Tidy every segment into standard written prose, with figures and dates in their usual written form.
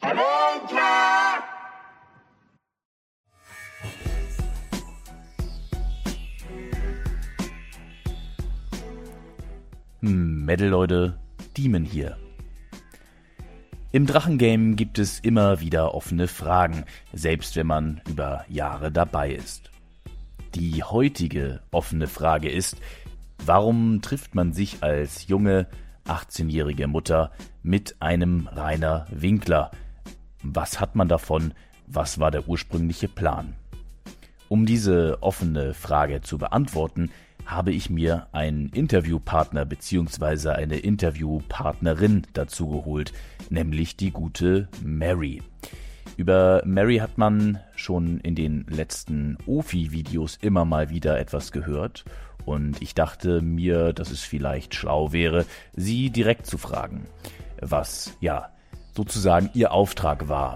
Metal-Leute, Demon hier. Im Drachengame gibt es immer wieder offene Fragen, selbst wenn man über Jahre dabei ist. Die heutige offene Frage ist: Warum trifft man sich als junge, 18-jährige Mutter mit einem Rainer Winkler? Was hat man davon? Was war der ursprüngliche Plan? Um diese offene Frage zu beantworten, habe ich mir einen Interviewpartner bzw. eine Interviewpartnerin dazu geholt, nämlich die gute Mary. Über Mary hat man schon in den letzten OFI-Videos immer mal wieder etwas gehört und ich dachte mir, dass es vielleicht schlau wäre, sie direkt zu fragen, was sozusagen ihr Auftrag war.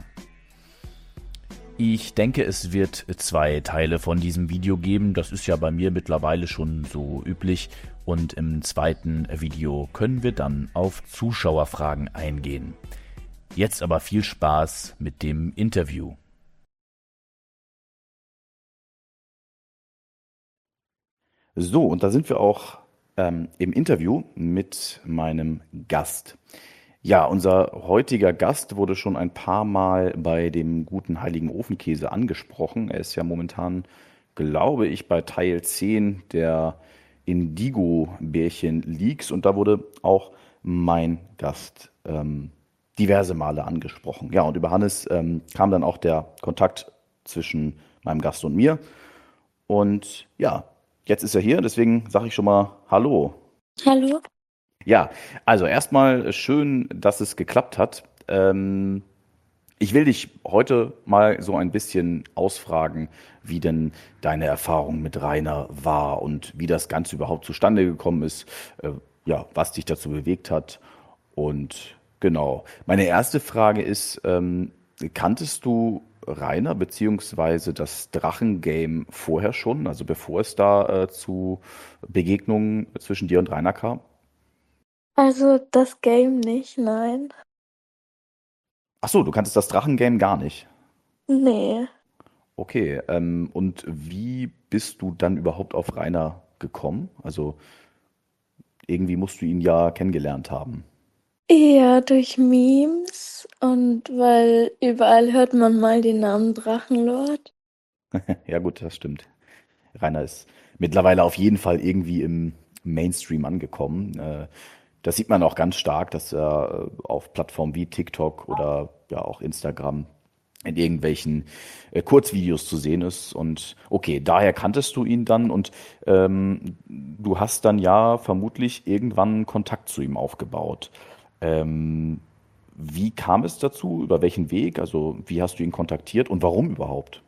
Ich denke, es wird 2 Teile von diesem Video geben. Das ist ja bei mir mittlerweile schon so üblich. Und im zweiten Video können wir dann auf Zuschauerfragen eingehen. Jetzt aber viel Spaß mit dem Interview. So, und da sind wir auch im Interview mit meinem Gast. Ja, unser heutiger Gast wurde schon ein paar Mal bei dem guten Heiligen Ofenkäse angesprochen. Er ist ja momentan, glaube ich, bei Teil 10 der Indigo-Bärchen-Leaks und da wurde auch mein Gast diverse Male angesprochen. Ja, und über Hannes kam dann auch der Kontakt zwischen meinem Gast und mir. Und ja, jetzt ist er hier, deswegen sage ich schon mal Hallo. Hallo. Ja, also erstmal schön, dass es geklappt hat. Ich will dich heute mal so ein bisschen ausfragen, wie denn deine Erfahrung mit Rainer war und wie das Ganze überhaupt zustande gekommen ist, was dich dazu bewegt hat. Und genau, meine erste Frage ist, kanntest du Rainer beziehungsweise das Drachengame vorher schon, also bevor es da zu Begegnungen zwischen dir und Rainer kam? Also das Game nicht, nein. Ach so, du kanntest das Drachengame gar nicht. Nee. Okay, und wie bist du dann überhaupt auf Rainer gekommen? Also irgendwie musst du ihn ja kennengelernt haben. Eher durch Memes und weil überall hört man mal den Namen Drachenlord. Ja gut, das stimmt. Rainer ist mittlerweile auf jeden Fall irgendwie im Mainstream angekommen. Das sieht man auch ganz stark, dass er auf Plattformen wie TikTok oder ja auch Instagram in irgendwelchen Kurzvideos zu sehen ist. Und okay, daher kanntest du ihn dann und du hast dann ja vermutlich irgendwann Kontakt zu ihm aufgebaut. Ähm, Wie kam es dazu? Über welchen Weg? Also wie hast du ihn kontaktiert und warum überhaupt?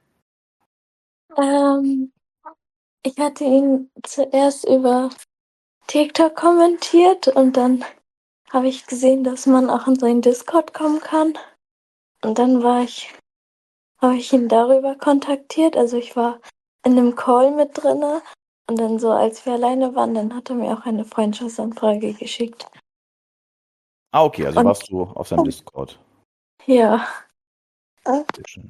Ähm, Ich hatte ihn zuerst über TikTok kommentiert und dann habe ich gesehen, dass man auch in seinen Discord kommen kann. Und dann habe ich ihn darüber kontaktiert. Also ich war in einem Call mit drinne und dann so, als wir alleine waren, dann hat er mir auch eine Freundschaftsanfrage geschickt. Ah, okay, also Und warst du auf seinem Discord. ja, Sehr schön.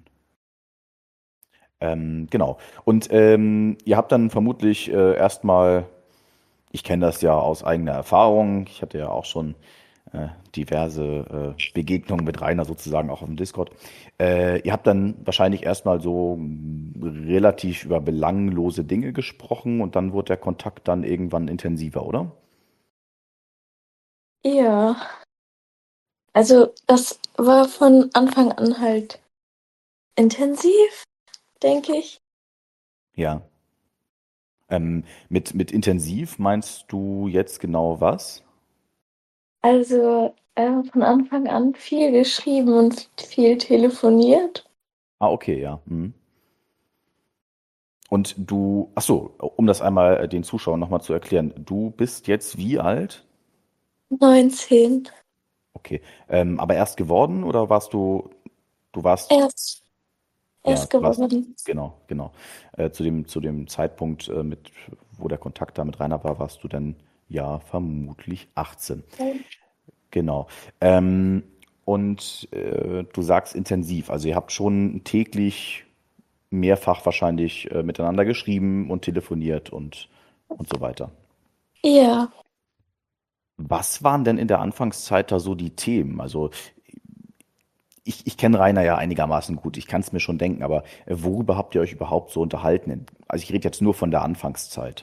Genau. Und ihr habt dann vermutlich erstmal, ich kenne das ja aus eigener Erfahrung, ich hatte ja auch schon diverse Begegnungen mit Rainer sozusagen auch auf dem Discord. Ihr habt dann wahrscheinlich erstmal so relativ über belanglose Dinge gesprochen und dann wurde der Kontakt dann irgendwann intensiver, oder? ja. Also das war von Anfang an halt intensiv, denke ich. Ja. Mit intensiv meinst du jetzt genau was? Also von Anfang an viel geschrieben und viel telefoniert. Ah, okay, ja. Mhm. Und du, ach so, um das einmal den Zuschauern nochmal zu erklären, du bist jetzt wie alt? 19. Okay. Aber erst geworden oder du warst, Erst, ja, erst du warst, geworden. genau. Zu dem Zeitpunkt, wo der Kontakt da mit Rainer war, warst du dann ja vermutlich 18. Genau. Ähm, Und du sagst intensiv, also ihr habt schon täglich mehrfach wahrscheinlich miteinander geschrieben und telefoniert und so weiter. Ja, Was waren denn in der Anfangszeit da so die Themen? Also ich kenne Rainer ja einigermaßen gut, ich kann es mir schon denken, aber worüber habt ihr euch überhaupt so unterhalten? Also ich rede jetzt nur von der Anfangszeit.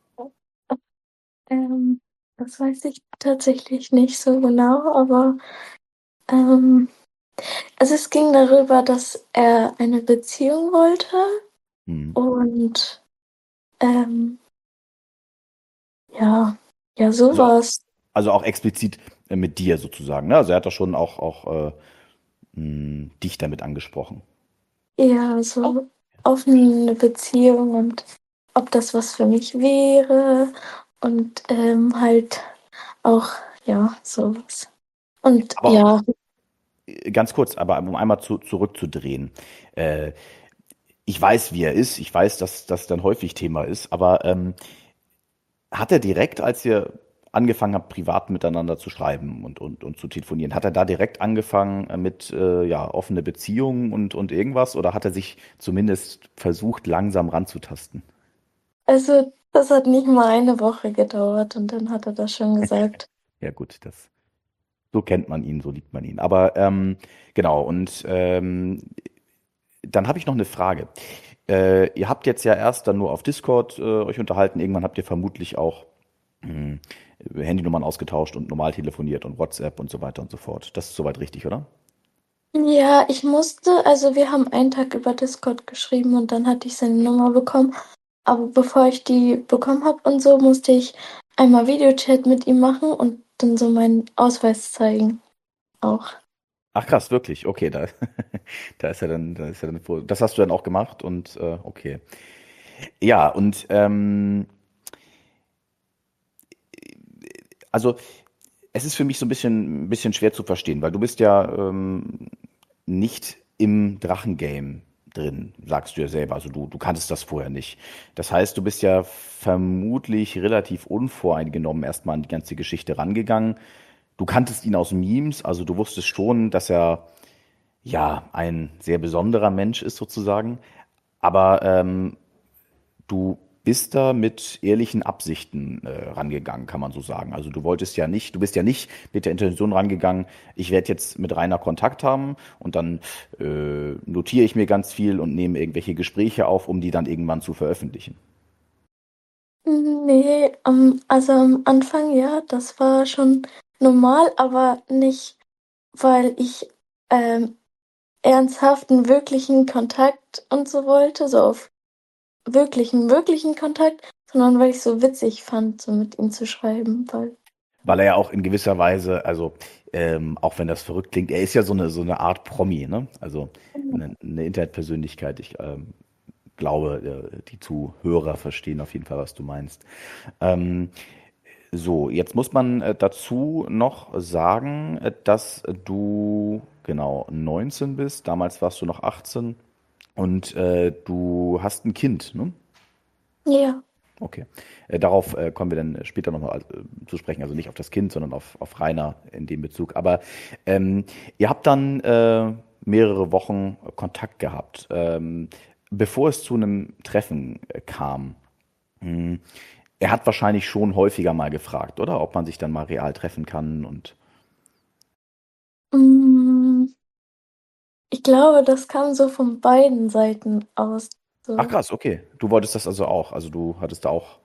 ähm, das weiß ich tatsächlich nicht so genau, aber ähm, also es ging darüber, dass er eine Beziehung wollte Hm. und ähm, ja, ja, Also, sowas. also auch explizit mit dir sozusagen, ne? Also er hat doch schon auch dich damit angesprochen. Ja, so offene Beziehung und ob das was für mich wäre und halt auch, ja, sowas. Und Aber ja, ganz kurz, aber um einmal zurückzudrehen. Äh, Ich weiß, wie er ist, ich weiß, dass das dann häufig Thema ist, aber hat er direkt, als ihr angefangen habt, privat miteinander zu schreiben und zu telefonieren, hat er da direkt angefangen mit ja, offene Beziehungen und irgendwas oder hat er sich zumindest versucht, langsam ranzutasten? also das hat nicht mal eine Woche gedauert und dann hat er das schon gesagt. Ja gut, das so kennt man ihn, so liebt man ihn. Aber genau, und dann habe ich noch eine Frage. Ihr habt jetzt ja erst dann nur auf Discord euch unterhalten, irgendwann habt ihr vermutlich auch hm, Handynummern ausgetauscht und normal telefoniert und WhatsApp und so weiter und so fort. Das ist soweit richtig, oder? Ja, ich musste, also wir haben einen Tag über Discord geschrieben und dann hatte ich seine Nummer bekommen. Aber bevor ich die bekommen habe und so, musste ich einmal Videochat mit ihm machen und dann so meinen Ausweis zeigen auch. Ach krass, wirklich. Okay, da, das hast du dann auch gemacht und okay. Ja, und also es ist für mich so ein bisschen schwer zu verstehen, weil du bist ja nicht im Drachengame drin, sagst du ja selber. Also du kanntest das vorher nicht. Das heißt, du bist ja vermutlich relativ unvoreingenommen erstmal an die ganze Geschichte rangegangen. Du kanntest ihn aus Memes, also du wusstest schon, dass er ja ein sehr besonderer Mensch ist sozusagen. Aber du bist da mit ehrlichen Absichten rangegangen, kann man so sagen. Also du bist ja nicht mit der Intention rangegangen, ich werde jetzt mit Rainer Kontakt haben und dann notiere ich mir ganz viel und nehme irgendwelche Gespräche auf, um die dann irgendwann zu veröffentlichen. Nee, also am Anfang ja, das war schon normal, aber nicht, weil ich ernsthaften, wirklichen Kontakt und so wollte, so auf wirklichen Kontakt, sondern weil ich so witzig fand, so mit ihm zu schreiben, weil. Weil er ja auch in gewisser Weise, also auch wenn das verrückt klingt, er ist ja so eine Art Promi, ne? Also eine Internetpersönlichkeit. Ich glaube, die Zuhörer verstehen auf jeden Fall, was du meinst. Ähm, so, jetzt muss man dazu noch sagen, dass du genau 19 bist. Damals warst du noch 18 und du hast ein Kind, ne? Ja. Okay. Darauf kommen wir dann später nochmal zu sprechen. Also nicht auf das Kind, sondern auf Rainer in dem Bezug. Aber ihr habt dann mehrere Wochen Kontakt gehabt. Bevor es zu einem Treffen kam, hm, er hat wahrscheinlich schon häufiger mal gefragt, oder? Ob man sich dann mal real treffen kann und. Mm, Ich glaube, das kam so von beiden Seiten aus. Ach So. krass, okay. Du wolltest das also auch. Also du hattest da auch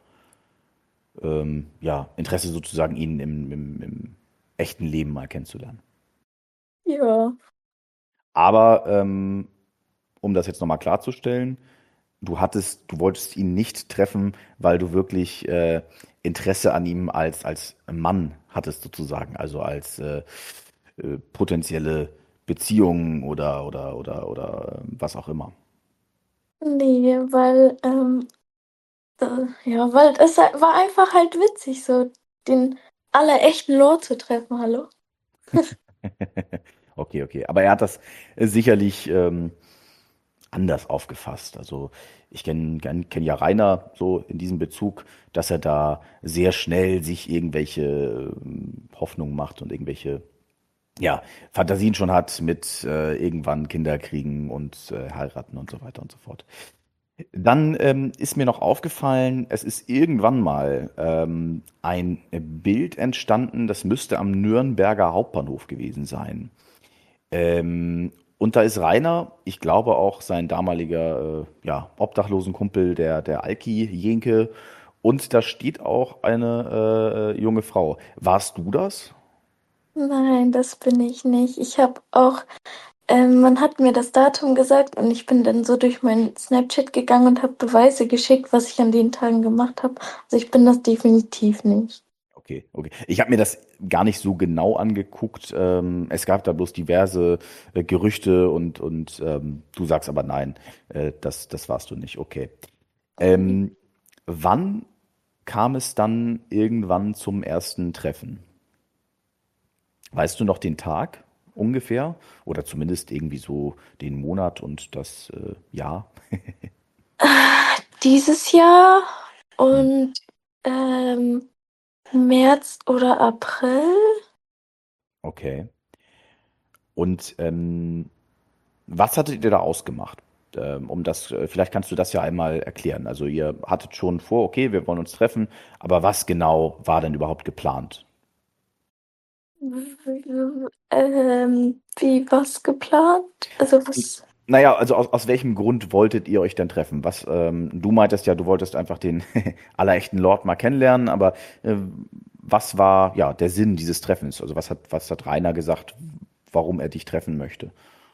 ja, Interesse sozusagen, ihn im echten Leben mal kennenzulernen. Ja. Aber um das jetzt nochmal klarzustellen, du wolltest ihn nicht treffen, weil du wirklich Interesse an ihm als Mann hattest sozusagen, also als potenzielle Beziehung oder was auch immer. Nee, weil, ja, weil es war einfach halt witzig, so den allerechten Lord zu treffen, hallo? Okay, okay. Aber er hat das sicherlich anders aufgefasst. Also ich kenn ja Rainer so in diesem Bezug, dass er da sehr schnell sich irgendwelche Hoffnungen macht und irgendwelche ja, Fantasien schon hat mit irgendwann Kinder kriegen und heiraten und so weiter und so fort. Dann ist mir noch aufgefallen, es ist irgendwann mal ein Bild entstanden, das müsste am Nürnberger Hauptbahnhof gewesen sein. Und da ist Rainer, ich glaube auch sein damaliger ja, Obdachlosenkumpel, der Alki Jenke. Und da steht auch eine junge Frau. Warst du das? Nein, das bin ich nicht. Ich habe auch, man hat mir das Datum gesagt und ich bin dann so durch meinen Snapchat gegangen und habe Beweise geschickt, was ich an den Tagen gemacht habe. Also ich bin das definitiv nicht. Okay, okay. Ich habe mir das gar nicht so genau angeguckt. Es gab da bloß diverse Gerüchte und du sagst aber nein, das warst du nicht. Okay. Ähm, wann kam es dann irgendwann zum ersten Treffen? Weißt du noch den Tag ungefähr? Oder zumindest irgendwie so den Monat und das Jahr? Dieses Jahr Hm, und ähm, März oder April. okay. Und was hattet ihr da ausgemacht? Vielleicht kannst du das ja einmal erklären. Also ihr hattet schon vor, okay, wir wollen uns treffen, aber was genau war denn überhaupt geplant? Wie was geplant? Also was? Naja, also aus welchem Grund wolltet ihr euch denn treffen? Du meintest ja, du wolltest einfach den allerechten Lord mal kennenlernen, aber was war ja der Sinn dieses Treffens? Also was hat Rainer gesagt, warum er dich treffen möchte?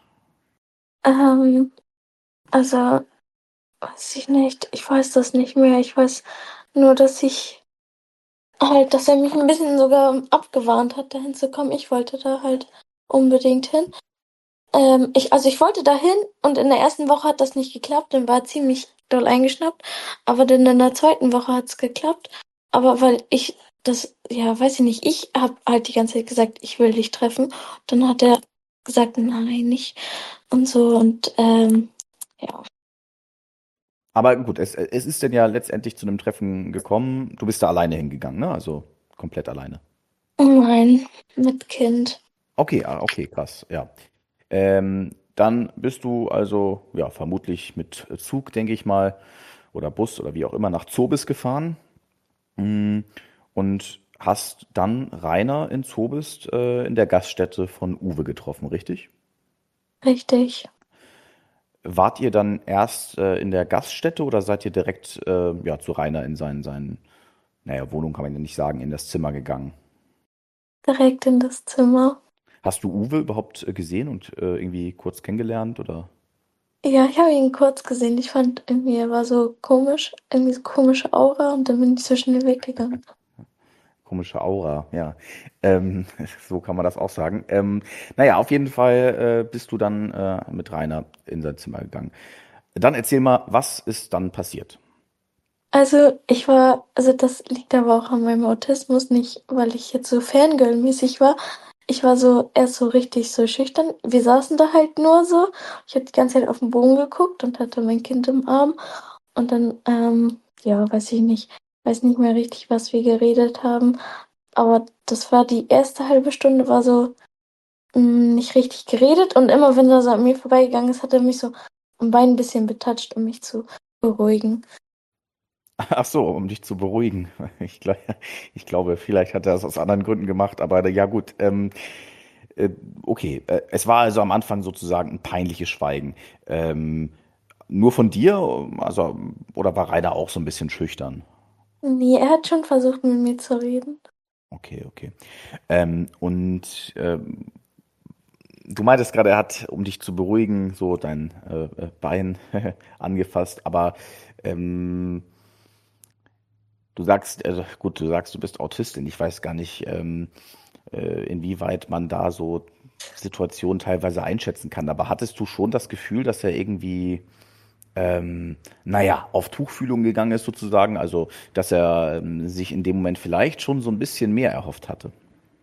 Ähm, also weiß ich nicht. Ich weiß das nicht mehr. Ich weiß nur, dass ich halt, dass er mich ein bisschen sogar abgewarnt hat, dahin zu kommen. Ich wollte da halt unbedingt hin. Also ich wollte dahin und in der ersten Woche hat das nicht geklappt, dann war ziemlich doll eingeschnappt. Aber dann in der zweiten Woche hat's geklappt. Aber weil ich das, ja, weiß ich nicht, ich habe halt die ganze Zeit gesagt, ich will dich treffen. Dann hat er gesagt, nein, nicht und so und ja. Aber gut, es ist denn ja letztendlich zu einem Treffen gekommen. Du bist da alleine hingegangen, ne? Also komplett alleine. Nein, mit Kind. Okay, okay, krass, ja. Dann bist du also, ja, vermutlich mit Zug, denke ich mal, oder Bus oder wie auch immer nach Zobis gefahren. Mm, Und hast dann Rainer in Zobist in der Gaststätte von Uwe getroffen, richtig? Richtig. Wart ihr dann erst in der Gaststätte oder seid ihr direkt ja, zu Rainer in naja, Wohnung kann man ja nicht sagen, in das Zimmer gegangen? Direkt in das Zimmer. Hast du Uwe überhaupt gesehen und irgendwie kurz kennengelernt oder Ja, ich habe ihn kurz gesehen. Ich fand irgendwie, er war so komisch, irgendwie so komische Aura und dann bin ich so schnell weggegangen. komische Aura? Ja, ähm, so kann man das auch sagen. Naja, auf jeden Fall bist du dann mit Rainer in sein Zimmer gegangen. Dann erzähl mal, was ist dann passiert? Also das liegt aber auch an meinem Autismus, nicht weil ich jetzt so Fangirl-mäßig war. Ich war so erst so richtig so schüchtern. Wir saßen da halt nur so. Ich habe die ganze Zeit auf den Boden geguckt und hatte mein Kind im Arm. Und dann, ja, weiß nicht mehr richtig, was wir geredet haben. Aber das war die erste halbe Stunde, war so nicht richtig geredet. Und immer wenn er so an mir vorbeigegangen ist, hat er mich so am Bein ein bisschen betatscht, um mich zu beruhigen. Ach so, um dich zu beruhigen. Ich, glaub, ich glaube, vielleicht hat er das aus anderen Gründen gemacht, aber ja gut. Äh, okay, es war also am Anfang sozusagen ein peinliches Schweigen. Nur von dir, also, oder war Rainer auch so ein bisschen schüchtern? Nee, er hat schon versucht, mit mir zu reden. Okay, okay. Und du meintest gerade, er hat, um dich zu beruhigen, so dein Bein angefasst, aber ähm, du sagst, gut, du sagst, du bist Autistin. Ich weiß gar nicht, inwieweit man da so Situationen teilweise einschätzen kann. Aber hattest du schon das Gefühl, dass er irgendwie, naja, auf Tuchfühlung gegangen ist sozusagen? Also, dass er sich in dem Moment vielleicht schon so ein bisschen mehr erhofft hatte?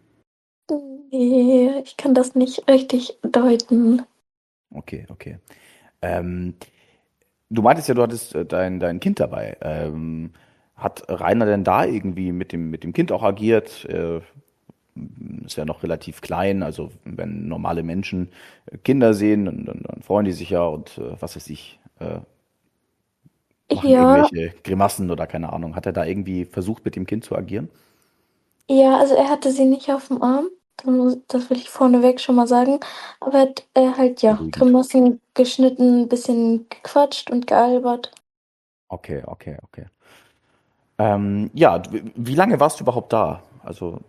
Nee, ich kann das nicht richtig deuten. Okay, okay. Ähm, du meintest ja, du hattest dein Kind dabei. Hat Rainer denn da irgendwie mit dem Kind auch agiert? ist ja noch relativ klein. Also wenn normale Menschen Kinder sehen, dann freuen die sich ja und was weiß ich, machen Ja, irgendwelche Grimassen oder keine Ahnung. Hat er da irgendwie versucht, mit dem Kind zu agieren? ja, also er hatte sie nicht auf dem Arm. Das will ich vorneweg schon mal sagen. Aber er hat halt, ja, Beruhigend. Grimassen geschnitten, ein bisschen gequatscht und gealbert. Okay, okay, okay. Ja, wie lange warst du überhaupt da? Also,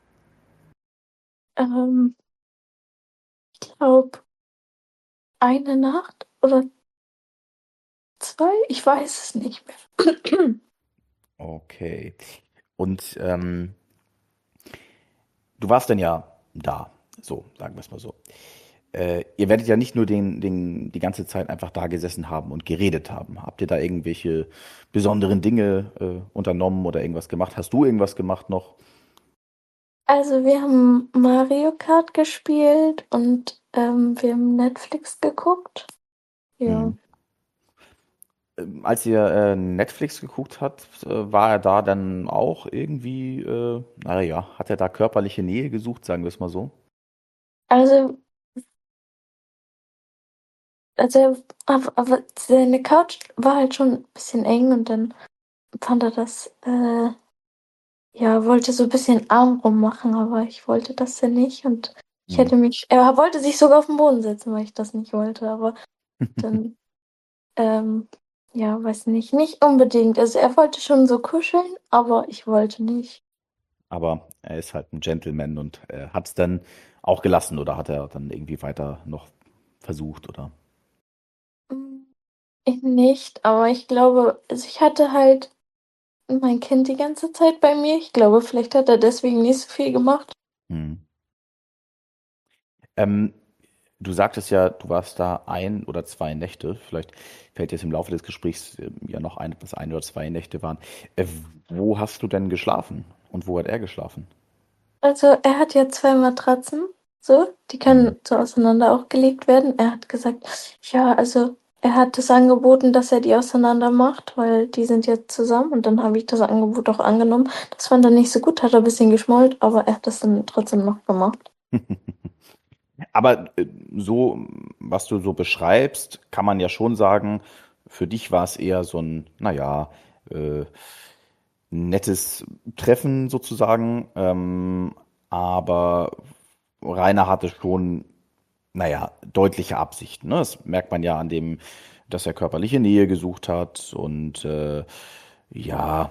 Ähm, ich glaube, eine Nacht oder zwei? Ich weiß es nicht mehr. okay. Und du warst dann ja da, so, sagen wir es mal so. Ihr werdet ja nicht nur die ganze Zeit einfach da gesessen haben und geredet haben. Habt ihr da irgendwelche besonderen Dinge unternommen oder irgendwas gemacht? Hast du irgendwas gemacht noch? Also wir haben Mario Kart gespielt und wir haben Netflix geguckt. Ja. Hm. Als ihr Netflix geguckt habt, war er da dann auch irgendwie, naja, hat er da körperliche Nähe gesucht, sagen wir es mal so? Also, aber seine Couch war halt schon ein bisschen eng und dann fand er das, ja, wollte so ein bisschen Arm rummachen, aber ich wollte das ja nicht und Hm. er wollte sich sogar auf den Boden setzen, weil ich das nicht wollte, aber dann, ähm, ja, weiß nicht unbedingt. Also er wollte schon so kuscheln, aber ich wollte nicht. Aber er ist halt ein Gentleman und hat es dann auch gelassen oder hat er dann irgendwie weiter noch versucht oder? Mm, Ich nicht, aber ich glaube, also ich hatte halt mein Kind die ganze Zeit bei mir. Ich glaube, vielleicht hat er deswegen nicht so viel gemacht. Hm. Ähm, Du sagtest ja, du warst da ein oder zwei Nächte. Vielleicht fällt jetzt im Laufe des Gesprächs ja noch ein, dass ein oder zwei Nächte waren. Wo hast du denn geschlafen? Und wo hat er geschlafen? Also er hat ja zwei Matratzen, so, die Hm. können so auseinander auch gelegt werden. Er hat gesagt, ja, also er hat es angeboten, dass er die auseinander macht, weil die sind jetzt zusammen und dann habe ich das Angebot auch angenommen. Das fand er nicht so gut, hat er ein bisschen geschmollt, aber er hat das dann trotzdem noch gemacht. Aber so, was du so beschreibst, kann man ja schon sagen, für dich war es eher so ein, naja, äh, nettes Treffen sozusagen. Aber Rainer hatte schon, naja, deutliche Absichten. Ne? Das merkt man ja an dem, dass er körperliche Nähe gesucht hat und ja,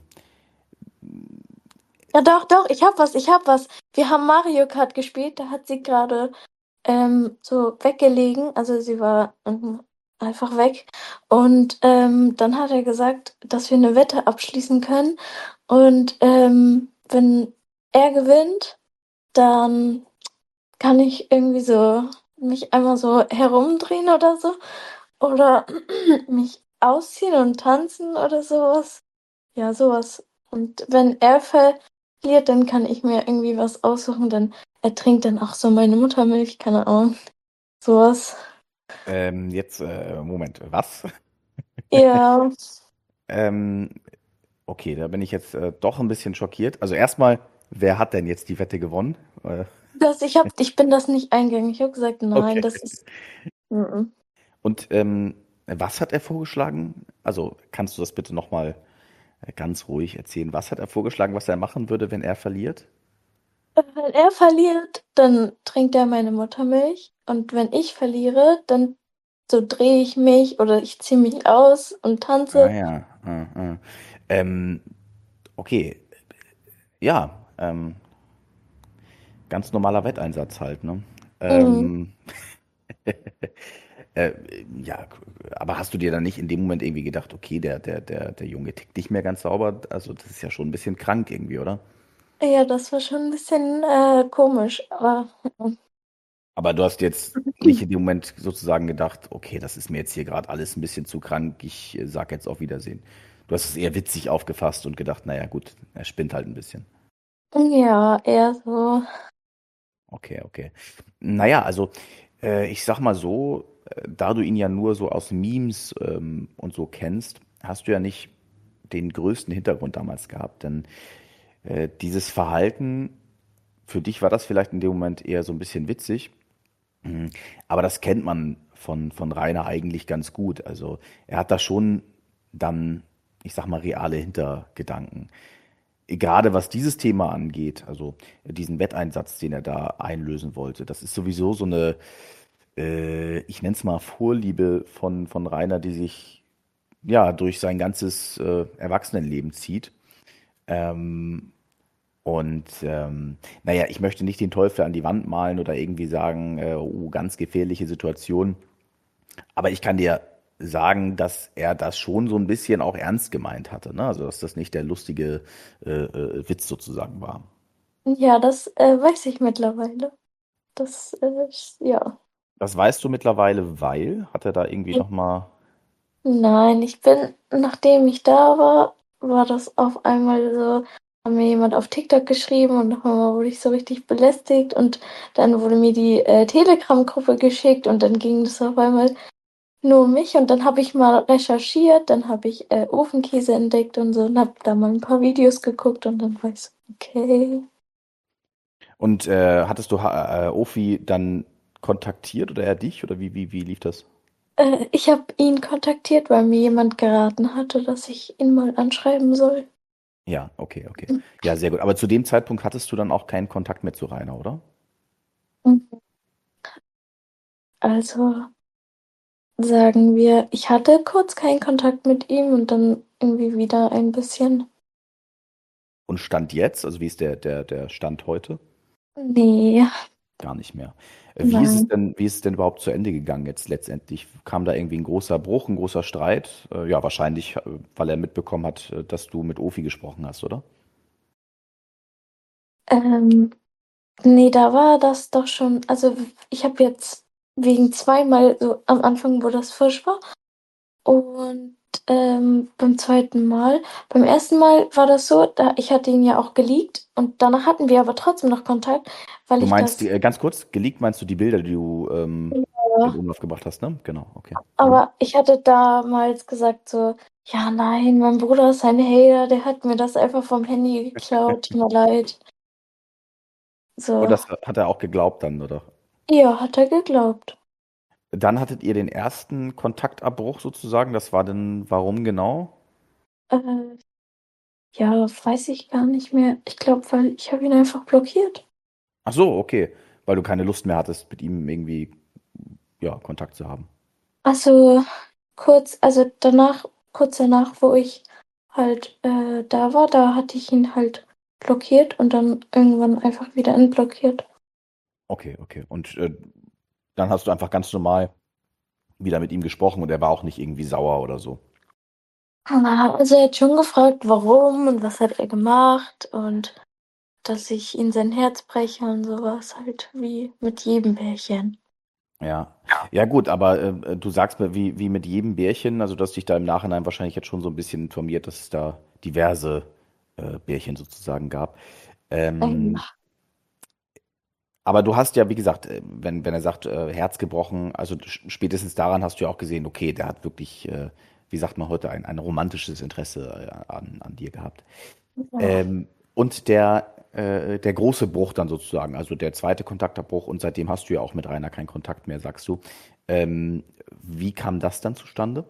Ja, doch, ich hab was. Wir haben Mario Kart gespielt, da hat sie gerade so weggelegen, also sie war einfach weg. Und dann hat er gesagt, dass wir eine Wette abschließen können. Und wenn er gewinnt, dann kann ich irgendwie so mich einmal so herumdrehen oder so. Oder mich ausziehen und tanzen oder sowas. Ja, sowas. Und wenn er verliert, dann kann ich mir irgendwie was aussuchen. Dann er trinkt dann auch so meine Muttermilch, keine Ahnung. Sowas. jetzt, Moment, was? Ja, Ähm, okay, da bin ich jetzt doch ein bisschen schockiert. Also erstmal, wer hat denn jetzt die Wette gewonnen? Äh, ich bin das nicht eingegangen. Ich habe gesagt, nein, okay. das ist. Mm-mm. Und was hat er vorgeschlagen? Also kannst du das bitte nochmal ganz ruhig erzählen? Was hat er vorgeschlagen, was er machen würde, wenn er verliert? Wenn er verliert, dann trinkt er meine Muttermilch. Und wenn ich verliere, dann so drehe ich mich oder ich ziehe mich aus und Ah tanze. ja. Ähm, okay, ja, ganz normaler Wetteinsatz halt, ne? Mhm. Ähm, äh, ja, aber hast du dir dann nicht in dem Moment irgendwie gedacht, okay, der Junge tickt nicht mehr ganz sauber? Also das ist ja schon ein bisschen krank irgendwie, oder? Ja, das war schon ein bisschen komisch, aber Aber du hast jetzt nicht in dem Moment sozusagen gedacht, okay, das ist mir jetzt hier gerade alles ein bisschen zu krank, ich sag jetzt auf Wiedersehen. Du hast es eher witzig aufgefasst und gedacht, naja, gut, er spinnt halt ein bisschen. ja, eher so. Okay, okay. Naja, also ich sag mal so, da du ihn ja nur so aus Memes und so kennst, hast du ja nicht den größten Hintergrund damals gehabt. Denn dieses Verhalten für dich war das vielleicht in dem Moment eher so ein bisschen witzig. Aber das kennt man von Rainer eigentlich ganz gut. Also er hat da schon dann, ich sag mal, reale Hintergedanken. Gerade was dieses Thema angeht, also diesen Wetteinsatz, den er da einlösen wollte, das ist sowieso so eine, ich nenne es mal Vorliebe von Rainer, die sich ja durch sein ganzes Erwachsenenleben zieht. Ähm, naja, ich möchte nicht den Teufel an die Wand malen oder irgendwie sagen, oh, ganz gefährliche Situation. Aber ich kann dir sagen, dass er das schon so ein bisschen auch ernst gemeint hatte, ne? Also, dass das nicht der lustige Witz sozusagen war. Ja, das weiß ich mittlerweile. Das ja. Das weißt du mittlerweile, weil, hat er da irgendwie nochmal, Nein, ich bin, nachdem ich da war, war das auf einmal so, hat mir jemand auf TikTok geschrieben und auf einmal wurde ich so richtig belästigt und dann wurde mir die Telegram-Gruppe geschickt und dann ging das auf einmal nur um mich und dann habe ich mal recherchiert, dann habe ich Ofenkäse entdeckt und so und habe da mal ein paar Videos geguckt und dann war ich so, okay. und hattest du Ofi dann kontaktiert oder er dich oder wie lief das? Ich habe ihn kontaktiert, weil mir jemand geraten hatte, dass ich ihn mal anschreiben soll. Ja, okay, okay. Ja, sehr gut. Aber zu dem Zeitpunkt hattest du dann auch keinen Kontakt mehr zu Rainer, oder? Also sagen wir, ich hatte kurz keinen Kontakt mit ihm und dann irgendwie wieder ein bisschen. Und Stand jetzt, also wie ist der Stand heute? Nee, Gar nicht mehr. nein. Wie ist es denn überhaupt zu Ende gegangen jetzt letztendlich? Kam da irgendwie ein großer Bruch, ein großer Streit? Ja, wahrscheinlich, weil er mitbekommen hat, dass du mit Ofi gesprochen hast, oder? Ähm, nee, da war das doch schon. Also ich habe jetzt wegen zweimal so am Anfang, wo das frisch war. Und beim zweiten Mal, beim ersten Mal war das so, da ich hatte ihn ja auch geleakt und danach hatten wir aber trotzdem noch Kontakt, weil Du ich meinst das. die, ganz kurz, geleakt meinst du die Bilder, die du in Ja, Umlauf gebracht hast, ne? Genau, okay. Mhm. aber ich hatte damals gesagt so, ja nein, mein Bruder ist ein Hater, der hat mir das einfach vom Handy geklaut, tut mir leid. Und So, das hat er auch geglaubt dann, oder? ja, hat er geglaubt. Dann hattet ihr den ersten Kontaktabbruch sozusagen. Das war dann, warum genau? Äh, ja, weiß ich gar nicht mehr. Ich glaube, weil ich habe ihn einfach blockiert. Ach so, okay. Weil du keine Lust mehr hattest, mit ihm irgendwie, ja, Kontakt zu haben. Also also danach, kurz danach, wo ich halt da war, da hatte ich ihn halt blockiert und dann irgendwann einfach wieder entblockiert. Okay, okay. Und dann hast du einfach ganz normal wieder mit ihm gesprochen und er war auch nicht irgendwie sauer oder so. Also er hat schon gefragt, warum und was hat er gemacht und dass ich ihm sein Herz breche und sowas, halt wie mit jedem Pärchen. Ja. Ja, gut, aber du sagst mir, wie mit jedem Bärchen, also du hast dich da im Nachhinein wahrscheinlich jetzt schon so ein bisschen informiert, dass es da diverse Bärchen sozusagen gab. Ähm, Ja. aber du hast ja, wie gesagt, wenn er sagt, Herz gebrochen, also spätestens daran hast du ja auch gesehen, okay, der hat wirklich, wie sagt man heute, ein romantisches Interesse an dir gehabt. Ja. Und der große Bruch dann sozusagen, also der zweite Kontaktabbruch und seitdem hast du ja auch mit Rainer keinen Kontakt mehr, sagst du. Ähm, wie kam das dann zustande?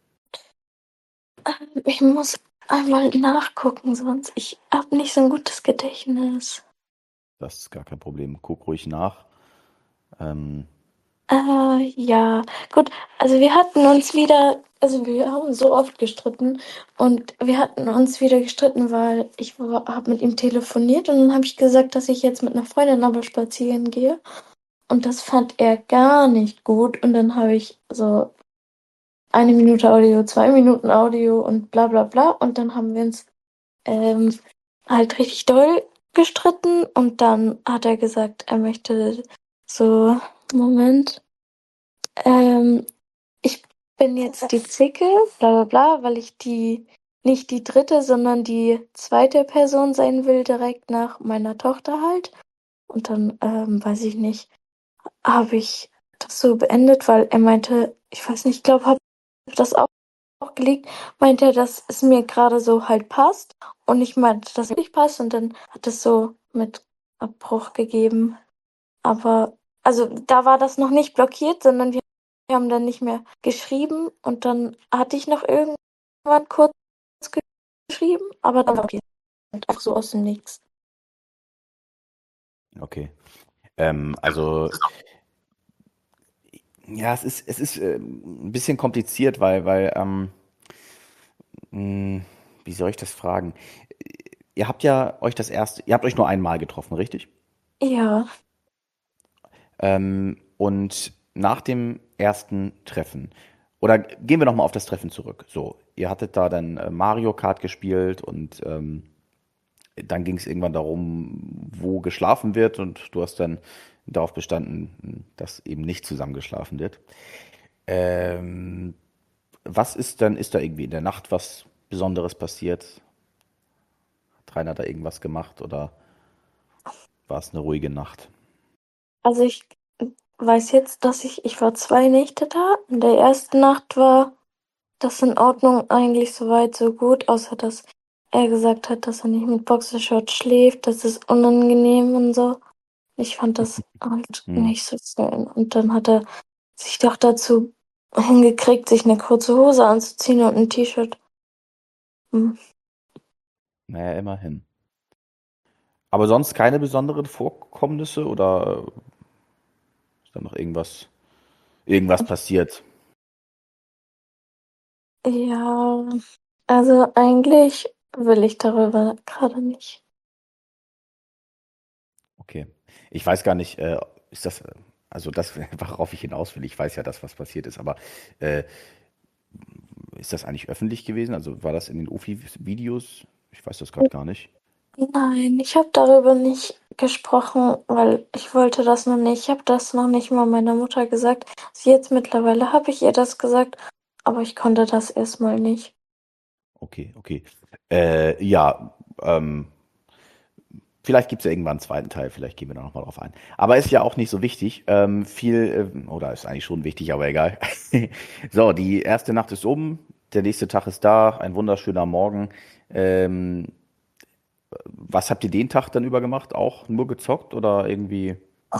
Ich muss einmal nachgucken, sonst ich habe nicht so ein gutes Gedächtnis. Das ist gar kein Problem. Guck ruhig nach. Ähm, Ja, gut. Also wir hatten uns wieder, also wir haben so oft gestritten und wir hatten uns wieder gestritten, weil ich habe mit ihm telefoniert und dann habe ich gesagt, dass ich jetzt mit einer Freundin aber spazieren gehe und das fand er gar nicht gut und dann habe ich so 1 Minute Audio, 2 Minuten Audio und bla bla bla und dann haben wir uns ähm, halt richtig doll gestritten und dann hat er gesagt, er möchte so, Moment. Ähm, Ich bin jetzt die Zicke, bla bla bla, weil ich die nicht die dritte, sondern die zweite Person sein will, direkt nach meiner Tochter halt. Und dann, weiß ich nicht, habe ich das so beendet, weil er meinte, ich weiß nicht, ich glaube, habe das auch gelegt, meinte er, dass es mir gerade so halt passt. Und ich meinte, dass es nicht passt. Und dann hat es so mit Abbruch gegeben. Aber, also da war das noch nicht blockiert, sondern wir haben dann nicht mehr geschrieben und dann hatte ich noch irgendwann kurz geschrieben, aber dann war blockiert. Auch so aus dem Nichts. Okay. Also, ja, es ist ein bisschen kompliziert, mh, wie soll ich das fragen? Ihr habt euch nur einmal getroffen, richtig? Ja, Und nach dem ersten Treffen, oder gehen wir nochmal auf das Treffen zurück. So, ihr hattet da dann Mario Kart gespielt und dann ging es irgendwann darum, wo geschlafen wird und du hast dann darauf bestanden, dass eben nicht zusammen geschlafen wird. Ähm, ist da irgendwie in der Nacht was Besonderes passiert? Hat Rainer da irgendwas gemacht oder war es eine ruhige Nacht? also ich weiß jetzt, dass ich war 2 Nächte da. In der ersten Nacht war das in Ordnung, eigentlich so weit, so gut, außer dass er gesagt hat, dass er nicht mit Boxershorts schläft, das ist unangenehm und so. Ich fand das halt Hm. nicht so schön. Und dann hat er sich doch dazu hingekriegt, sich eine kurze Hose anzuziehen und ein T-Shirt. Hm. Naja, immerhin. Aber sonst keine besonderen Vorkommnisse oder ist da noch irgendwas passiert? Ja, also eigentlich will ich darüber gerade nicht. Okay. Ich weiß gar nicht, ist das, also das, worauf ich hinaus will, ich weiß ja das, was passiert ist, aber äh, ist das eigentlich öffentlich gewesen? Also war das in den Ofi-Videos? Ich weiß das gerade gar nicht. Nein, ich habe darüber nicht gesprochen, weil ich wollte das noch nicht. Ich habe das noch nicht mal meiner Mutter gesagt. Jetzt mittlerweile habe ich ihr das gesagt, aber ich konnte das erstmal nicht. Okay, okay. Ja, vielleicht gibt es ja irgendwann einen zweiten Teil, vielleicht gehen wir da nochmal drauf ein. Aber ist ja auch nicht so wichtig. Oder ist eigentlich schon wichtig, aber egal. So, die erste Nacht ist um, der nächste Tag ist da, ein wunderschöner Morgen. Ähm, Was habt ihr den Tag dann über gemacht? Auch nur gezockt oder irgendwie?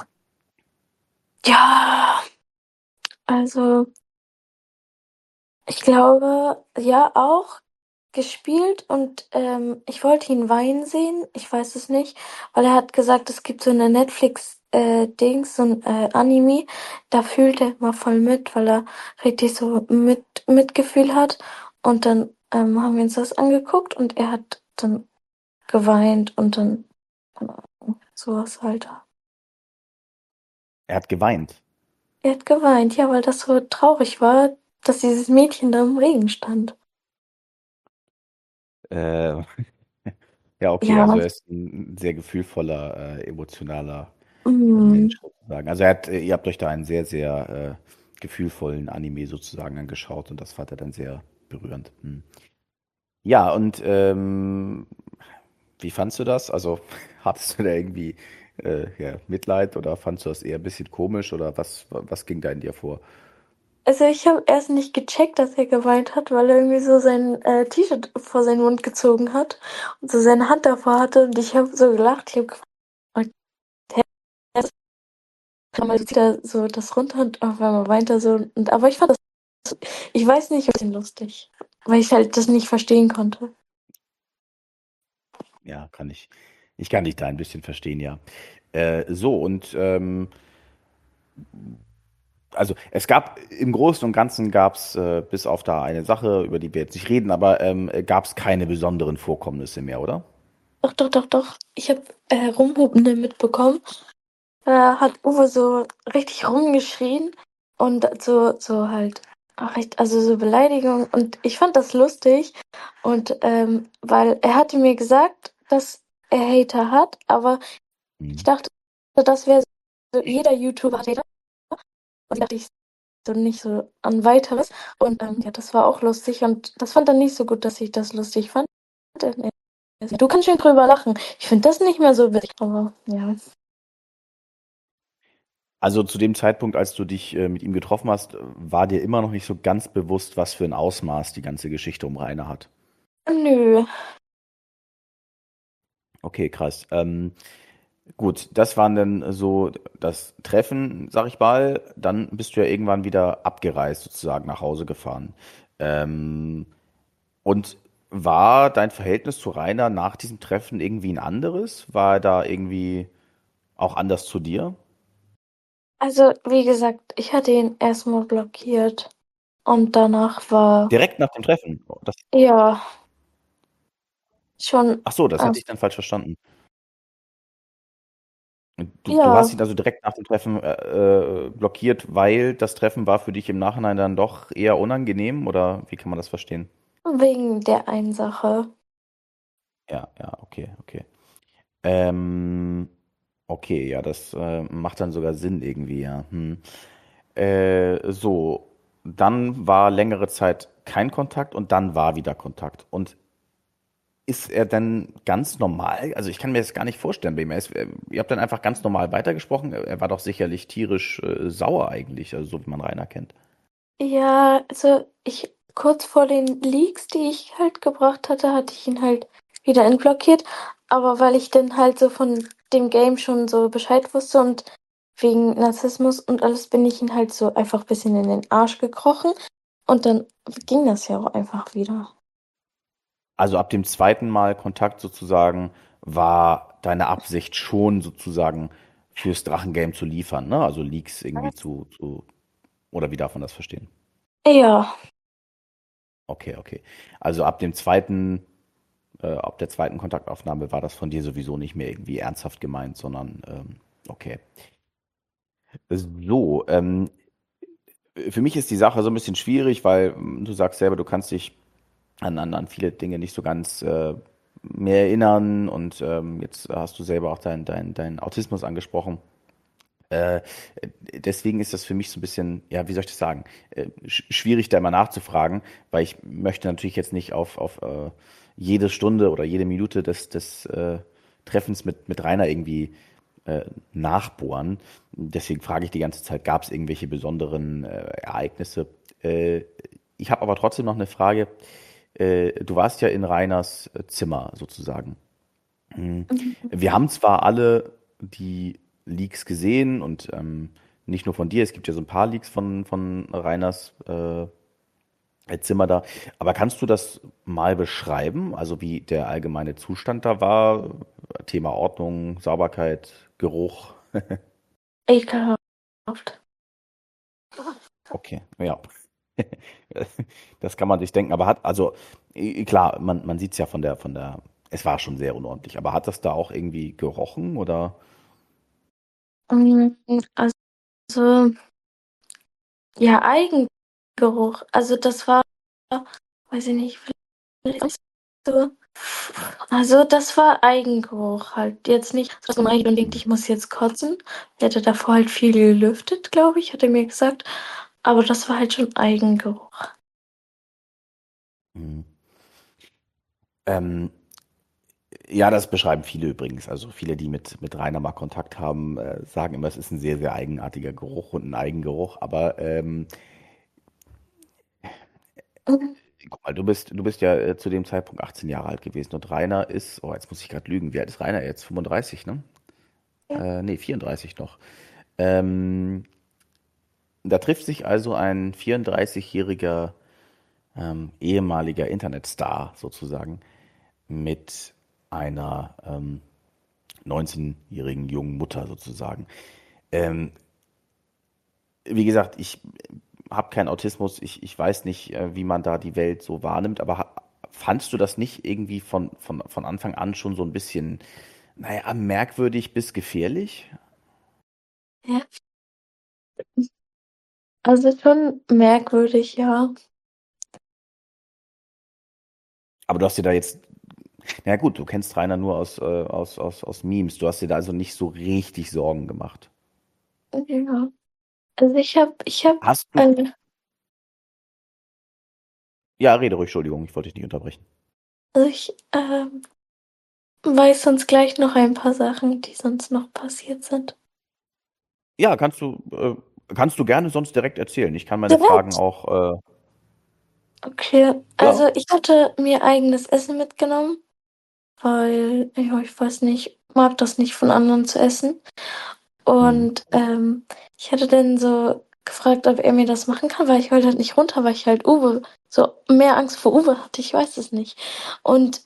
Ja, also ich glaube, ja auch gespielt und ich wollte ihn weinen sehen. Ich weiß es nicht, weil er hat gesagt, es gibt so eine Netflix Dings, so ein Anime, da fühlt er immer voll mit, weil er richtig so Mitgefühl hat. Und dann haben wir uns das angeguckt und er hat dann geweint und dann keine Ahnung, sowas halt. Er hat geweint. Er hat geweint, ja, weil das so traurig war, dass dieses Mädchen da im Regen stand. Äh, ja, okay, Ja, also er ist ein sehr gefühlvoller, emotionaler mm, Mensch sozusagen. Also ihr habt euch da einen sehr, sehr gefühlvollen Anime sozusagen angeschaut und das fand er dann sehr berührend. Hm. Ja, und wie fandst du das? Also hattest du da irgendwie ja, Mitleid oder fandst du das eher ein bisschen komisch oder was ging da in dir vor? also ich habe erst nicht gecheckt, dass er geweint hat, weil er irgendwie so sein T-Shirt vor seinen Mund gezogen hat und so seine Hand davor hatte und ich habe so gelacht. Ich habe gefragt, hä, so zieht er so das runter und auf einmal weint er so. Und, aber ich fand das, ich weiß nicht, ein bisschen lustig, weil ich halt das nicht verstehen konnte. Ja, ich kann dich da ein bisschen verstehen, ja. So, und also es gab im Großen und Ganzen gab es, bis auf da eine Sache, über die wir jetzt nicht reden, aber gab es keine besonderen Vorkommnisse mehr, oder? Doch, doch, doch, doch. Ich habe Rumhupende mitbekommen. Da hat Uwe so richtig rumgeschrien und so halt, also so Beleidigung. Und ich fand das lustig. Und weil er hatte mir gesagt, dass er Hater hat, aber ich Mhm. dachte, das wäre so, jeder YouTuber hat Hater. Und dachte ich so nicht so an weiteres. Und ja, das war auch lustig. Und das fand er nicht so gut, dass ich das lustig fand. Du kannst schön drüber lachen. Ich finde das nicht mehr so witzig. Aber ja. Also zu dem Zeitpunkt, als du dich mit ihm getroffen hast, war dir immer noch nicht so ganz bewusst, was für ein Ausmaß die ganze Geschichte um Rainer hat. Nö. Okay, krass. Gut, das waren dann so das Treffen, sag ich mal. Dann bist du ja irgendwann wieder abgereist, sozusagen nach Hause gefahren. Ähm, und war dein Verhältnis zu Rainer nach diesem Treffen irgendwie ein anderes? War er da irgendwie auch anders zu dir? Also, wie gesagt, ich hatte ihn erstmal blockiert und danach war, Direkt nach dem Treffen? ja, schon, Ach so, das hatte also, ich dann falsch verstanden. Du ja, hast ihn also direkt nach dem Treffen blockiert, weil das Treffen war für dich im Nachhinein dann doch eher unangenehm, oder wie kann man das verstehen? wegen der einen Sache. Ja, ja, okay, okay. Ähm, okay, ja, das macht dann sogar Sinn irgendwie, ja. Hm. So, dann war längere Zeit kein Kontakt und dann war wieder Kontakt. Und ist er dann ganz normal? Also ich kann mir das gar nicht vorstellen bei ihm. Ihr habt dann einfach ganz normal weitergesprochen. Er war doch sicherlich tierisch sauer eigentlich, also so wie man Rainer kennt. Ja, also kurz vor den Leaks, die ich halt gebracht hatte, hatte ich ihn halt wieder entblockiert. Aber weil ich dann halt so von dem Game schon so Bescheid wusste und wegen Narzissmus und alles bin ich ihn halt so einfach ein bisschen in den Arsch gekrochen. Und dann ging das ja auch einfach wieder. Also ab dem zweiten Mal Kontakt sozusagen war deine Absicht schon sozusagen fürs Drachengame zu liefern, ne? Also Leaks irgendwie oder wie darf man das verstehen? Ja, Okay, okay. Also ab der zweiten Kontaktaufnahme war das von dir sowieso nicht mehr irgendwie ernsthaft gemeint, sondern okay. So, für mich ist die Sache so ein bisschen schwierig, weil du sagst selber, du kannst dich an viele Dinge nicht so ganz mehr erinnern und jetzt hast du selber auch deinen Autismus angesprochen. Äh, deswegen ist das für mich so ein bisschen, ja, wie soll ich das sagen, schwierig da immer nachzufragen, weil ich möchte natürlich jetzt nicht auf jede Stunde oder jede Minute des Treffens mit Rainer irgendwie nachbohren. Deswegen frage ich die ganze Zeit, gab es irgendwelche besonderen Ereignisse? Äh, ich habe aber trotzdem noch eine Frage. Du warst ja in Rainers Zimmer sozusagen. Mhm. Wir haben zwar alle die Leaks gesehen und nicht nur von dir, es gibt ja so ein paar Leaks von Rainers Zimmer da, aber kannst du das mal beschreiben, also wie der allgemeine Zustand da war? Thema Ordnung, Sauberkeit, Geruch. ekelhaft. Okay, ja. Das kann man sich denken, aber also klar, man sieht es ja es war schon sehr unordentlich, aber hat das da auch irgendwie gerochen oder? Mm, Also, ja, Eigengeruch. Also das war, weiß ich nicht, vielleicht nicht so. Also das war Eigengeruch halt. Jetzt nicht, dass man reingeht und denkt, ich muss jetzt kotzen. Er hatte davor halt viel gelüftet, glaube ich, hat er mir gesagt. Aber das war halt schon Eigengeruch. Mhm. Ähm, ja, das beschreiben viele übrigens. Also viele, die mit Rainer mal Kontakt haben, sagen immer, es ist ein sehr, sehr eigenartiger Geruch und ein Eigengeruch. Aber Mhm. guck mal, du bist ja zu dem Zeitpunkt 18 Jahre alt gewesen und Rainer ist, oh, jetzt muss ich gerade lügen, wie alt ist Rainer jetzt? 35, ne? Ja. Nee, 34 noch. Ähm, Da trifft sich also ein 34-jähriger ehemaliger Internetstar sozusagen mit einer 19-jährigen jungen Mutter sozusagen. Ähm, wie gesagt, ich habe keinen Autismus, ich weiß nicht, wie man da die Welt so wahrnimmt, aber fandst du das nicht irgendwie von Anfang an schon so ein bisschen, naja, merkwürdig bis gefährlich? Ja. Also schon merkwürdig, ja. Aber du hast dir da jetzt, na gut, du kennst Rainer nur aus Memes, du hast dir da also nicht so richtig Sorgen gemacht. Ja. Also ich hab Hast du, eine, ja, rede ruhig, Entschuldigung, ich wollte dich nicht unterbrechen. also ich weiß sonst gleich noch ein paar Sachen, die sonst noch passiert sind. Ja, kannst du gerne sonst direkt erzählen. Ich kann meine Fragen Direkt. auch, Okay, ja. also ich hatte mir eigenes Essen mitgenommen, weil, ja, ich weiß nicht, mag das nicht von anderen zu essen. Hm. Und ich hatte dann so gefragt, ob er mir das machen kann, weil ich wollte halt nicht runter, weil ich halt Uwe, so mehr Angst vor Uwe hatte, ich weiß es nicht. Und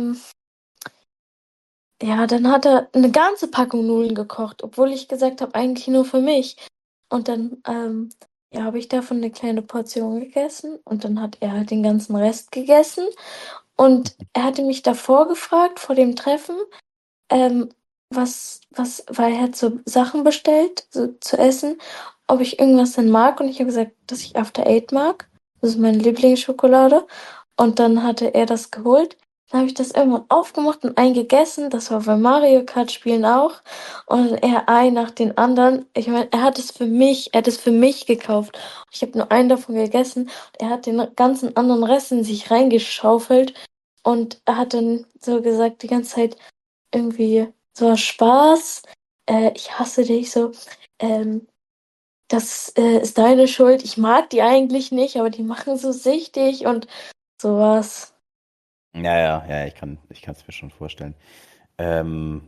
ja, dann hat er eine ganze Packung Nudeln gekocht, obwohl ich gesagt habe, eigentlich nur für mich. Und dann, ja, habe ich davon eine kleine Portion gegessen und dann hat er halt den ganzen Rest gegessen. Und er hatte mich davor gefragt, vor dem Treffen, ähm, weil er hat so Sachen bestellt, so zu essen, ob ich irgendwas denn mag. Und ich habe gesagt, dass ich After Eight mag. Das ist meine Lieblingsschokolade. Und dann hatte er das geholt. Dann habe ich das irgendwann aufgemacht und einen gegessen. Das war bei Mario Kart Spielen auch. Und er ein nach den anderen. Ich meine, er hat es für mich gekauft. Ich habe nur einen davon gegessen. Und er hat den ganzen anderen Rest in sich reingeschaufelt. Und er hat dann so gesagt, die ganze Zeit irgendwie so aus Spaß. Ich hasse dich so. Ähm, das ist deine Schuld. Ich mag die eigentlich nicht, aber die machen so süchtig und sowas. Ja, ja, ja, ich kann es mir schon vorstellen. Ähm,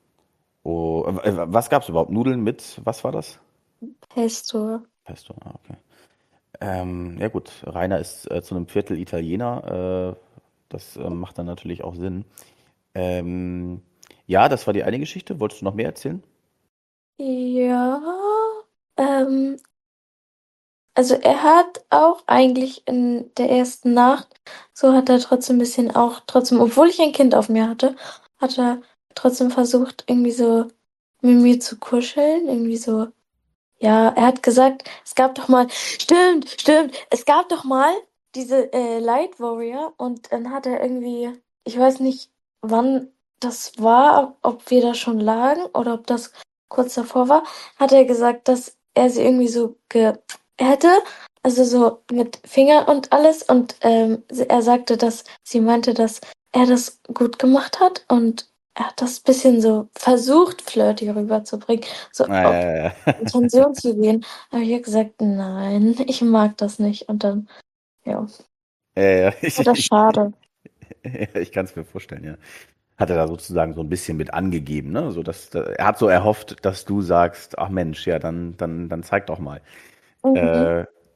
was gab es überhaupt? Nudeln mit, was war das? Pesto. Pesto, ah, okay. Ja gut, Rainer ist zu einem Viertel Italiener. Das macht dann natürlich auch Sinn. Ähm, ja, das war die eine Geschichte. Wolltest du noch mehr erzählen? Ja. Ähm, also er hat auch eigentlich in der ersten Nacht, so hat er trotzdem ein bisschen auch, trotzdem, obwohl ich ein Kind auf mir hatte, hat er trotzdem versucht, irgendwie so mit mir zu kuscheln, irgendwie so. Ja, er hat gesagt, es gab doch mal, stimmt, es gab doch mal diese Light Warrior und dann hat er irgendwie, ich weiß nicht, wann das war, ob wir da schon lagen oder ob das kurz davor war, hat er gesagt, dass er sie irgendwie so hätte, also so mit Fingern und alles und er sagte, dass sie meinte, dass er das gut gemacht hat und er hat das bisschen so versucht, flirty rüberzubringen. So, Ah, ob ja, ja, ja. Intention zu gehen, habe ich gesagt, nein, ich mag das nicht. Und dann, ja, Ja, ja, war das schade. ich kann es mir vorstellen, ja. Hat er da sozusagen so ein bisschen mit angegeben, ne? So, er hat so erhofft, dass du sagst, ach Mensch, ja, dann zeig doch mal. Mhm. Äh,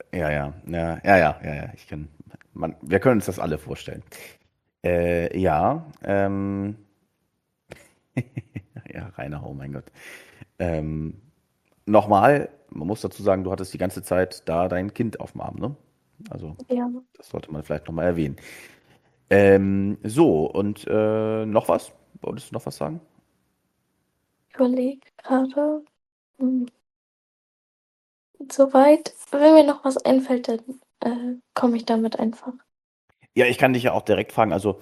ja, wir können uns das alle vorstellen. Ja, ja, Rainer, oh mein Gott. Ähm, nochmal, man muss dazu sagen, du hattest die ganze Zeit da dein Kind auf dem Arm, ne? Also, Ja, das sollte man vielleicht nochmal erwähnen. So, und noch was? Wolltest du noch was sagen? ich überlege gerade. Hm, Soweit, wenn mir noch was einfällt, dann komme ich damit einfach. Ja, ich kann dich ja auch direkt fragen, also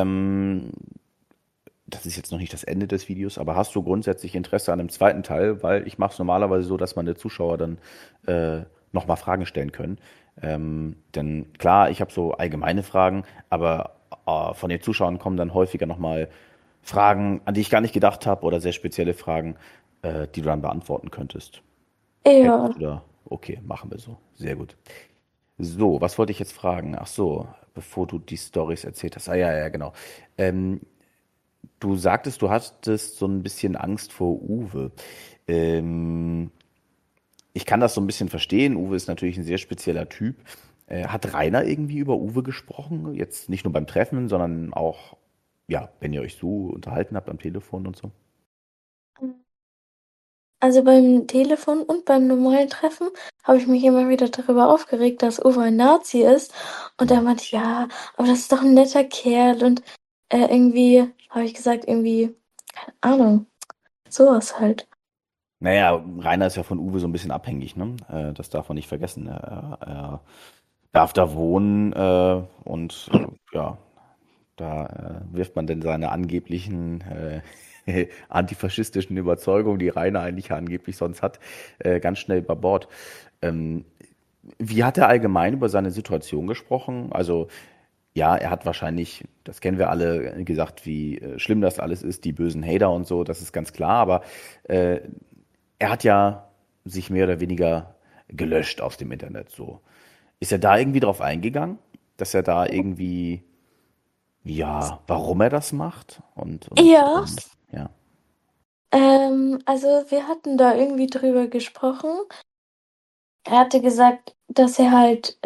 das ist jetzt noch nicht das Ende des Videos, aber hast du grundsätzlich Interesse an einem zweiten Teil? Weil ich mache es normalerweise so, dass meine Zuschauer dann nochmal Fragen stellen können. Denn klar, ich habe so allgemeine Fragen, aber von den Zuschauern kommen dann häufiger nochmal Fragen, an die ich gar nicht gedacht habe oder sehr spezielle Fragen, die du dann beantworten könntest. Hättest Ja, du da? Okay, machen wir so. Sehr gut. So, was wollte ich jetzt fragen? Ach so, bevor du die Stories erzählt hast. Ah ja, ja, genau. Ähm, Du sagtest, du hattest so ein bisschen Angst vor Uwe. Ähm, Ich kann das so ein bisschen verstehen. Uwe ist natürlich ein sehr spezieller Typ. Hat Rainer irgendwie über Uwe gesprochen? Jetzt nicht nur beim Treffen, sondern auch, ja, wenn ihr euch so unterhalten habt am Telefon und so? also beim Telefon und beim normalen Treffen habe ich mich immer wieder darüber aufgeregt, dass Uwe ein Nazi ist. Und er Hm. meinte, ja, aber das ist doch ein netter Kerl. Und irgendwie habe ich gesagt, irgendwie, keine Ahnung, sowas halt. Naja, Rainer ist ja von Uwe so ein bisschen abhängig, ne? Das darf man nicht vergessen. Er darf da wohnen und ja, da wirft man denn seine angeblichen antifaschistischen Überzeugungen, die Rainer eigentlich angeblich sonst hat, ganz schnell über Bord. Ähm, Wie hat er allgemein über seine Situation gesprochen? Also ja, er hat wahrscheinlich, das kennen wir alle, gesagt, wie schlimm das alles ist, die bösen Hater und so, das ist ganz klar, aber äh, er hat ja sich mehr oder weniger gelöscht aus dem Internet so. Ist er da irgendwie drauf eingegangen, dass er da irgendwie ja, warum er das macht und Ja, ja. Also wir hatten da irgendwie drüber gesprochen. Er hatte gesagt, dass er halt,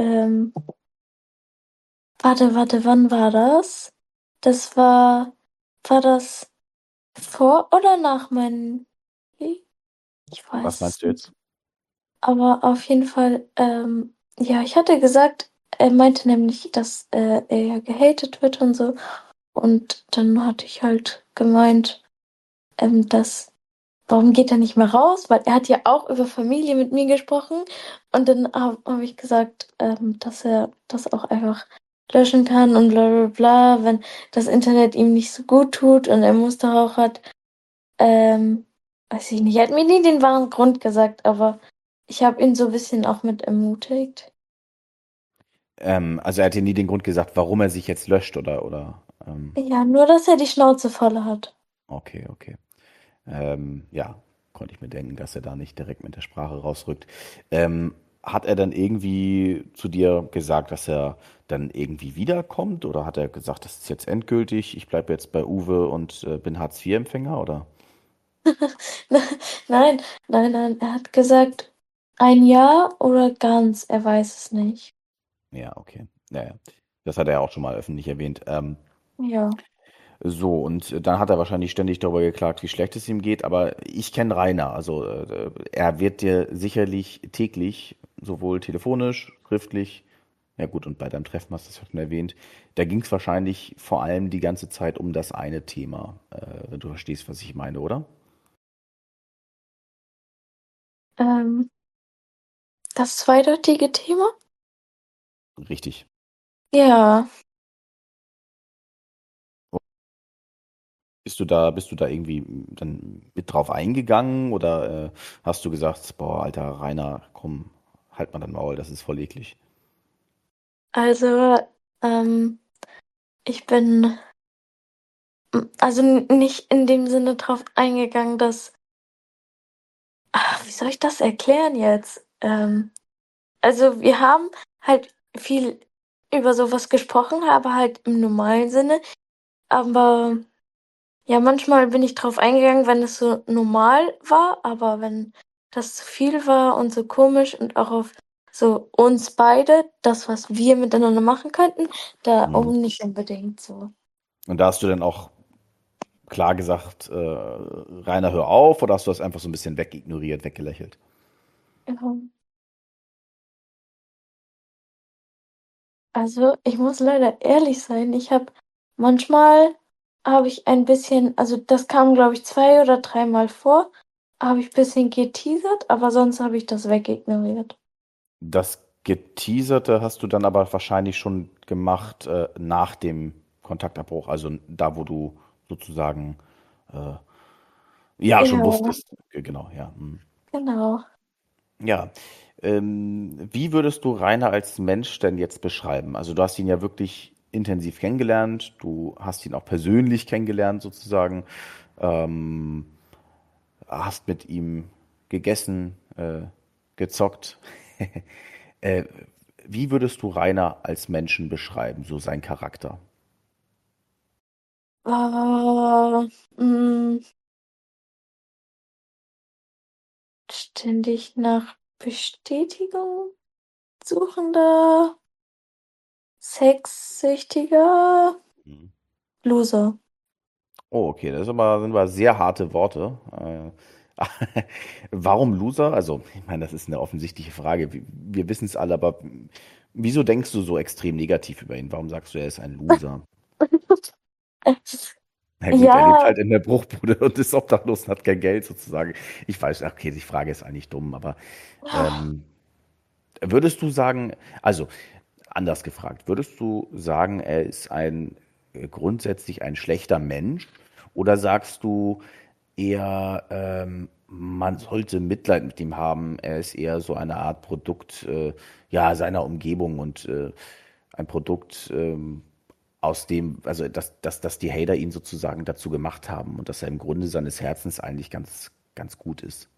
warte, wann war das? Das war das vor oder nach meinem Krieg? Ich Was weiß meinst es du nicht. jetzt? Aber auf jeden Fall, ja, ich hatte gesagt, er meinte nämlich, dass er ja gehatet wird und so. Und dann hatte ich halt gemeint, dass warum geht er nicht mehr raus? Weil er hat ja auch über Familie mit mir gesprochen. Und dann hab ich gesagt, dass er das auch einfach löschen kann und bla bla bla, wenn das Internet ihm nicht so gut tut und er Muster auch hat. Ähm, weiß ich nicht. Er hat mir nie den wahren Grund gesagt, aber ich habe ihn so ein bisschen auch mit ermutigt. Also er hat dir nie den Grund gesagt, warum er sich jetzt löscht oder. Ja, nur, dass er die Schnauze voll hat. Okay, okay. Ja, konnte ich mir denken, dass er da nicht direkt mit der Sprache rausrückt. Hat er dann irgendwie zu dir gesagt, dass er dann irgendwie wiederkommt? Oder hat er gesagt, das ist jetzt endgültig, ich bleibe jetzt bei Uwe und bin Hartz-IV-Empfänger? Oder? Nein, nein. Er hat gesagt, ein Jahr oder ganz, er weiß es nicht. Ja, okay. Ja, ja. Das hat er ja auch schon mal öffentlich erwähnt. Ja. So, und dann hat er wahrscheinlich ständig darüber geklagt, wie schlecht es ihm geht, aber ich kenne Rainer, also er wird dir sicherlich täglich, sowohl telefonisch, schriftlich, ja gut, und bei deinem Treffen hast du es ja schon erwähnt, da ging es wahrscheinlich vor allem die ganze Zeit um das eine Thema, wenn du verstehst, was ich meine, oder? Ähm, das zweideutige Thema? Richtig. Ja, Bist du da irgendwie dann mit drauf eingegangen oder hast du gesagt, boah, alter Rainer, komm, halt mal dein Maul, das ist voll eklig. also ähm, ich bin also nicht in dem Sinne drauf eingegangen, dass, wie soll ich das erklären jetzt? Also wir haben halt viel über sowas gesprochen, aber halt im normalen Sinne. Aber ja, manchmal bin ich drauf eingegangen, wenn es so normal war, aber wenn das zu viel war und so komisch und auch auf so uns beide, das, was wir miteinander machen könnten, da auch Mhm. nicht unbedingt so. Und da hast du dann auch klar gesagt, Rainer, hör auf, oder hast du das einfach so ein bisschen wegignoriert, weggelächelt? Ja. Also, ich muss leider ehrlich sein, manchmal habe ich ein bisschen, also das kam, glaube ich, zwei oder dreimal vor, habe ich ein bisschen geteasert, aber sonst habe ich das wegignoriert. Das Geteaserte hast du dann aber wahrscheinlich schon gemacht nach dem Kontaktabbruch, also da, wo du sozusagen äh, ja Ja, schon wusstest. Genau, ja. Hm. genau. Ja. Wie würdest du Rainer als Mensch denn jetzt beschreiben? Also du hast ihn ja wirklich intensiv kennengelernt, du hast ihn auch persönlich kennengelernt sozusagen. Ähm, Hast mit ihm gegessen, gezockt. Äh, Wie würdest du Rainer als Menschen beschreiben, so sein Charakter? Äh, mh, ständig nach Bestätigung suchender, sexsüchtiger Mhm. Loser. Oh, okay, sind aber sehr harte Worte. Warum Loser? Also, ich meine, das ist eine offensichtliche Frage. Wir wissen es alle, aber wieso denkst du so extrem negativ über ihn? Warum sagst du, er ist ein Loser? Na gut, er lebt Ja, halt in der Bruchbude und ist obdachlos und hat kein Geld sozusagen. Ich weiß, okay, die Frage ist eigentlich dumm, aber ähm, würdest du sagen, also anders gefragt, würdest du sagen, er ist grundsätzlich ein schlechter Mensch oder sagst du eher, man sollte Mitleid mit ihm haben, er ist eher so eine Art Produkt ja, seiner Umgebung und ein Produkt aus dem, also dass die Hater ihn sozusagen dazu gemacht haben und dass er im Grunde seines Herzens eigentlich ganz gut ist.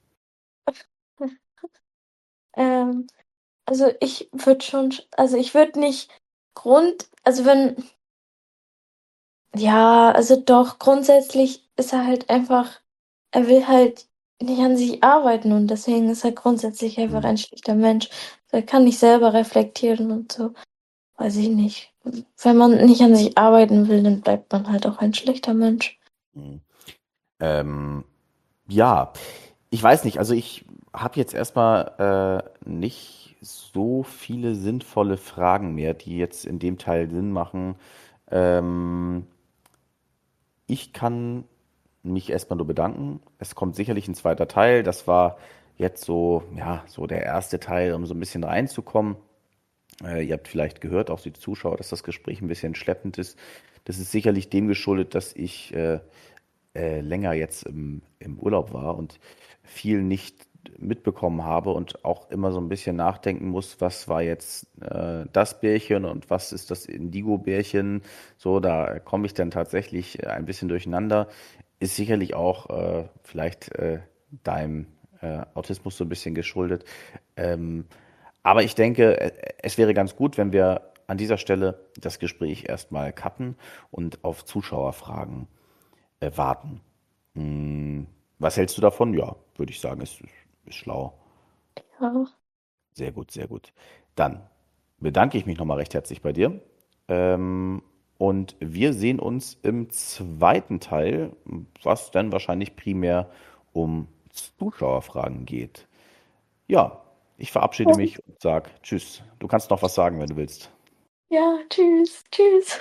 ähm, also also ich würde nicht also wenn, ja, also doch, grundsätzlich ist er halt einfach. er will halt nicht an sich arbeiten und deswegen ist er grundsätzlich einfach ein schlechter Mensch. Er kann nicht selber reflektieren und so. Weiß ich nicht. Wenn man nicht an sich arbeiten will, dann bleibt man halt auch ein schlechter Mensch. Mhm. Ähm, ja, ich weiß nicht, also ich habe jetzt erstmal nicht so viele sinnvolle Fragen mehr, die jetzt in dem Teil Sinn machen. Ähm, Ich kann mich erstmal nur bedanken. Es kommt sicherlich ein zweiter Teil. Das war jetzt so, ja, so der erste Teil, um so ein bisschen reinzukommen. Ihr habt vielleicht gehört, auch die Zuschauer, dass das Gespräch ein bisschen schleppend ist. Das ist sicherlich dem geschuldet, dass ich länger jetzt im Urlaub war und viel nicht mitbekommen habe und auch immer so ein bisschen nachdenken muss, was war jetzt das Bärchen und was ist das Indigo-Bärchen. So, da komme ich dann tatsächlich ein bisschen durcheinander. Ist sicherlich auch vielleicht deinem Autismus so ein bisschen geschuldet. Ähm, aber ich denke, es wäre ganz gut, wenn wir an dieser Stelle das Gespräch erstmal cutten und auf Zuschauerfragen warten. Hm, was hältst du davon? Ja, würde ich sagen, ist schlau. Ja. Sehr gut, sehr gut. Dann bedanke ich mich nochmal recht herzlich bei dir. Und wir sehen uns im zweiten Teil, was dann wahrscheinlich primär um Zuschauerfragen geht. Ja, ich verabschiede mich und sage Tschüss. Du kannst noch was sagen, wenn du willst. Ja, tschüss, tschüss.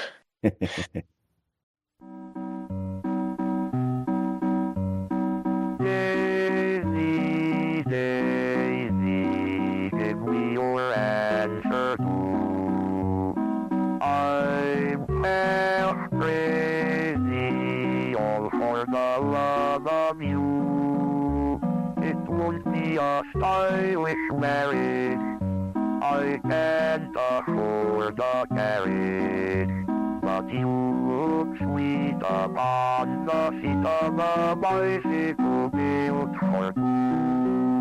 Daisy, Daisy, give me your answer too. I'm half crazy, all for the love of you. It won't be a stylish marriage. I can't afford a carriage. But you look sweet upon the seat of a bicycle built for two.